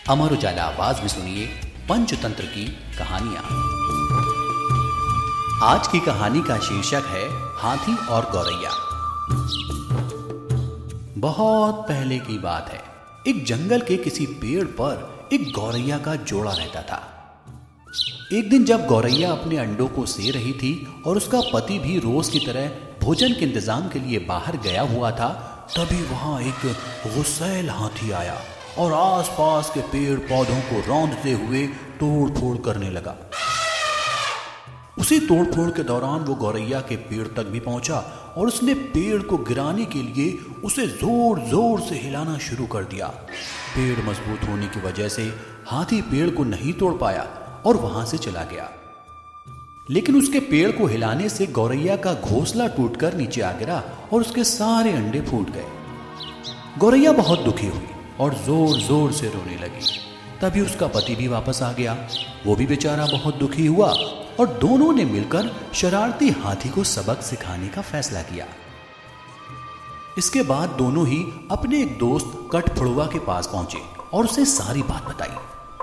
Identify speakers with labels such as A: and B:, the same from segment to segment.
A: अमर उजाला आवाज में सुनिए पंचतंत्र की कहानियां। आज की कहानी का शीर्षक है हाथी और गौरैया। बहुत पहले की बात है, एक जंगल के किसी पेड़ पर एक गौरैया का जोड़ा रहता था। एक दिन जब गौरैया अपने अंडों को सेर रही थी और उसका पति भी रोज की तरह भोजन के इंतजाम के लिए बाहर गया हुआ था, तभी वहां एक गुस्सैल हाथी आया और आसपास के पेड़ पौधों को रौंदते हुए तोड़ फोड़ करने लगा। उसी तोड़ फोड़ के दौरान वो गौरैया के पेड़ तक भी पहुंचा और उसने पेड़ को गिराने के लिए उसे जोर जोर से हिलाना शुरू कर दिया। पेड़ मजबूत होने की वजह से हाथी पेड़ को नहीं तोड़ पाया और वहां से चला गया। लेकिन उसके पेड़ को हिलाने से गौरैया का घोंसला टूटकर नीचे आ गिरा और उसके सारे अंडे फूट गए। गौरैया बहुत दुखी हुई और जोर जोर से रोने लगी। तभी उसका पति भी वापस आ गया। वो भी बेचारा बहुत दुखी हुआ और दोनों ने मिलकर शरारती हाथी को सबक सिखाने का फैसला किया। इसके बाद दोनों ही अपने एक दोस्त कठफोड़वा के पास पहुंचे और उसे सारी बात बताई।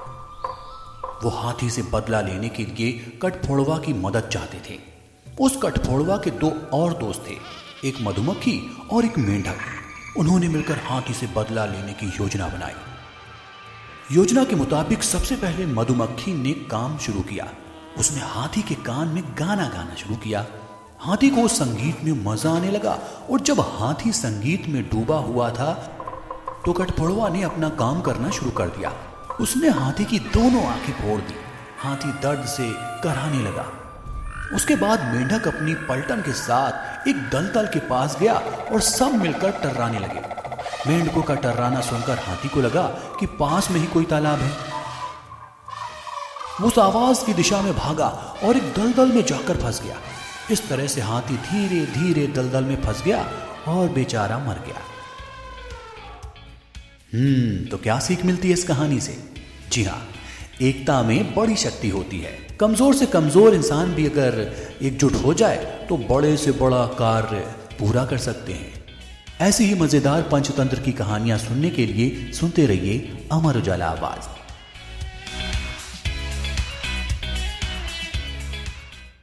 A: वो हाथी से बदला लेने के लिए कठफोड़वा की मदद चाहते थे। उस कठफोड़वा के दो और दोस्त थे, एक मधुमक्खी और एक मेंढक। उन्होंने मिलकर हाथी से बदला लेने की योजना बनाई। योजना के मुताबिक सबसे पहले मधुमक्खी ने काम शुरू किया। उसने हाथी के कान में गाना गाना शुरू किया। हाथी को संगीत में मजा आने लगा और जब हाथी संगीत में डूबा हुआ था तो कठफोड़वा ने अपना काम करना शुरू कर दिया। उसने हाथी की दोनों आंखें फोड़ दी। हाथी दर्द से कराहने लगा। उसके बाद मेंढक अपनी पलटन के साथ एक दलदल के पास गया और सब मिलकर टर्राने लगे। मेंढकों का टर्राना सुनकर हाथी को लगा कि पास में ही कोई तालाब है। वो उस आवाज की दिशा में भागा और एक दलदल में जाकर फंस गया। इस तरह से हाथी धीरे धीरे दलदल में फंस गया और बेचारा मर गया। तो क्या सीख मिलती है इस कहानी से? जी हाँ, एकता में बड़ी शक्ति होती है। कमजोर से कमजोर इंसान भी अगर एकजुट हो जाए तो बड़े से बड़ा कार्य पूरा कर सकते हैं। ऐसी ही मजेदार पंचतंत्र की कहानियां सुनने के लिए सुनते रहिए अमर उजाला आवाज।